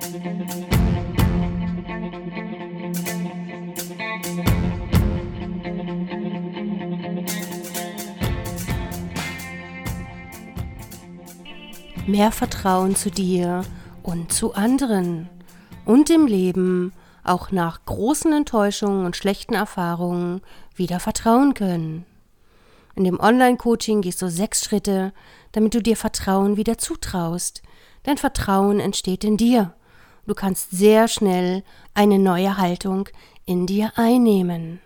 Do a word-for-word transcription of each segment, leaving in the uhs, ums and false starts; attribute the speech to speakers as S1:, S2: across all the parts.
S1: Mehr Vertrauen zu dir und zu anderen und im Leben auch nach großen Enttäuschungen und schlechten Erfahrungen wieder vertrauen können. In dem Online-Coaching gehst du sechs Schritte, damit du dir Vertrauen wieder zutraust. Denn Vertrauen entsteht in dir. Du kannst sehr schnell eine neue Haltung in dir einnehmen.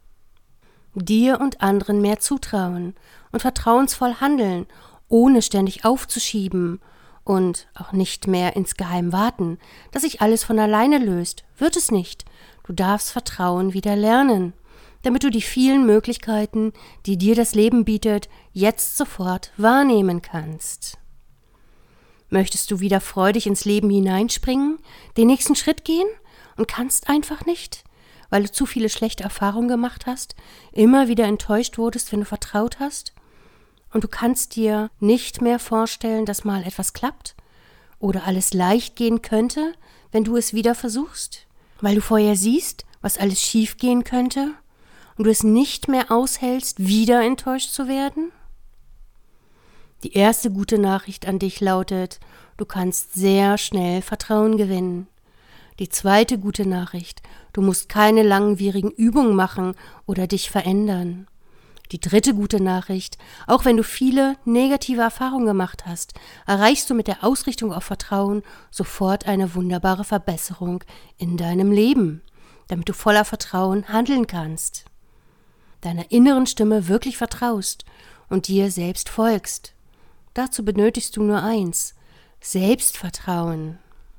S1: Dir und anderen mehr zutrauen und vertrauensvoll handeln, ohne ständig aufzuschieben und auch nicht mehr insgeheim warten, dass sich alles von alleine löst. Wird es nicht. Du darfst Vertrauen wieder lernen, damit du die vielen Möglichkeiten, die dir das Leben bietet, jetzt sofort wahrnehmen kannst. Möchtest du wieder freudig ins Leben hineinspringen, den nächsten Schritt gehen und kannst einfach nicht, weil du zu viele schlechte Erfahrungen gemacht hast, immer wieder enttäuscht wurdest, wenn du vertraut hast? Und du kannst dir nicht mehr vorstellen, dass mal etwas klappt oder alles leicht gehen könnte, wenn du es wieder versuchst, weil du vorher siehst, was alles schief gehen könnte und du es nicht mehr aushältst, wieder enttäuscht zu werden? Die erste gute Nachricht an dich lautet, du kannst sehr schnell Vertrauen gewinnen. Die zweite gute Nachricht, du musst keine langwierigen Übungen machen oder dich verändern. Die dritte gute Nachricht, auch wenn du viele negative Erfahrungen gemacht hast, erreichst du mit der Ausrichtung auf Vertrauen sofort eine wunderbare Verbesserung in deinem Leben, damit du voller Vertrauen handeln kannst, deiner inneren Stimme wirklich vertraust und dir selbst folgst. Dazu benötigst du nur eins: Selbstvertrauen.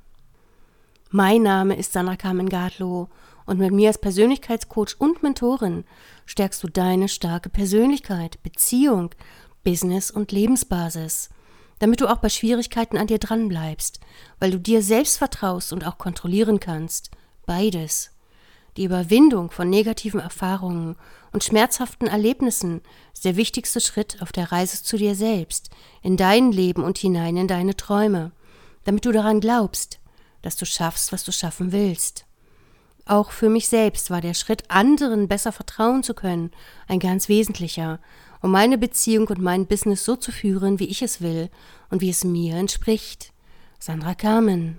S1: Mein Name ist Sandra Carmen Gartlow und mit mir als Persönlichkeitscoach und Mentorin stärkst du deine starke Persönlichkeit, Beziehung, Business und Lebensbasis, damit du auch bei Schwierigkeiten an dir dranbleibst, weil du dir selbst vertraust und auch kontrollieren kannst. Beides. Die Überwindung von negativen Erfahrungen und schmerzhaften Erlebnissen ist der wichtigste Schritt auf der Reise zu dir selbst, in dein Leben und hinein in deine Träume, damit du daran glaubst, dass du schaffst, was du schaffen willst. Auch für mich selbst war der Schritt, anderen besser vertrauen zu können, ein ganz wesentlicher, um meine Beziehung und mein Business so zu führen, wie ich es will und wie es mir entspricht. Sandra Carmen.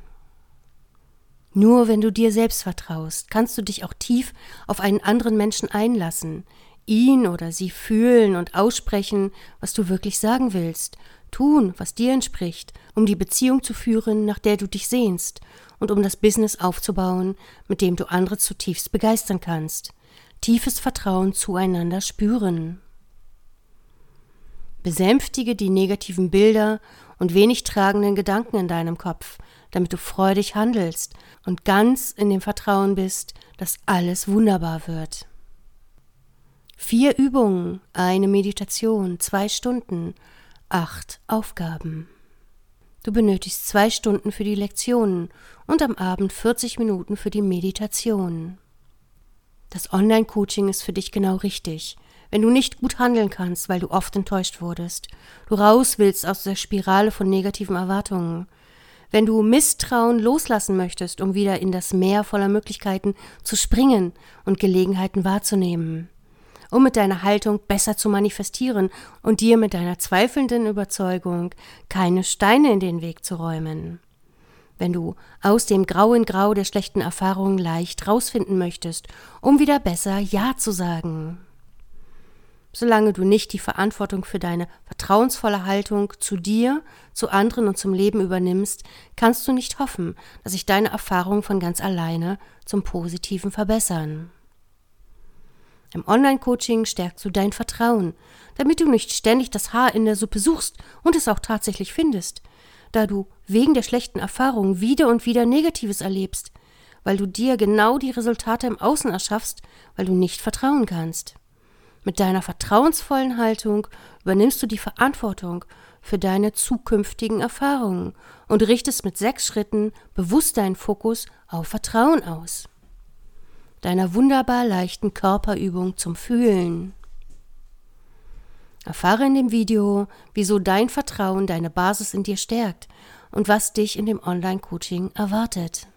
S1: Nur wenn du dir selbst vertraust, kannst du dich auch tief auf einen anderen Menschen einlassen, ihn oder sie fühlen und aussprechen, was du wirklich sagen willst, tun, was dir entspricht, um die Beziehung zu führen, nach der du dich sehnst und um das Business aufzubauen, mit dem du andere zutiefst begeistern kannst. Tiefes Vertrauen zueinander spüren. Besänftige die negativen Bilder und wenig tragenden Gedanken in deinem Kopf, damit du freudig handelst und ganz in dem Vertrauen bist, dass alles wunderbar wird. Vier Übungen, eine Meditation, zwei Stunden, acht Aufgaben. Du benötigst zwei Stunden für die Lektionen und am Abend vierzig Minuten für die Meditation. Das Online-Coaching ist für dich genau richtig, wenn du nicht gut handeln kannst, weil du oft enttäuscht wurdest, du raus willst aus der Spirale von negativen Erwartungen, wenn du Misstrauen loslassen möchtest, um wieder in das Meer voller Möglichkeiten zu springen und Gelegenheiten wahrzunehmen, um mit deiner Haltung besser zu manifestieren und dir mit deiner zweifelnden Überzeugung keine Steine in den Weg zu räumen. Wenn du aus dem grauen Grau der schlechten Erfahrungen leicht rausfinden möchtest, um wieder besser Ja zu sagen. Solange du nicht die Verantwortung für deine vertrauensvolle Haltung zu dir, zu anderen und zum Leben übernimmst, kannst du nicht hoffen, dass sich deine Erfahrungen von ganz alleine zum Positiven verbessern. Im Online-Coaching stärkst du dein Vertrauen, damit du nicht ständig das Haar in der Suppe suchst und es auch tatsächlich findest, da du wegen der schlechten Erfahrungen wieder und wieder Negatives erlebst, weil du dir genau die Resultate im Außen erschaffst, weil du nicht vertrauen kannst. Mit deiner vertrauensvollen Haltung übernimmst du die Verantwortung für deine zukünftigen Erfahrungen und richtest mit sechs Schritten bewusst deinen Fokus auf Vertrauen aus. Deiner wunderbar leichten Körperübung zum Fühlen. Erfahre in dem Video, wieso dein Vertrauen deine Basis in dir stärkt und was dich in dem Online-Coaching erwartet.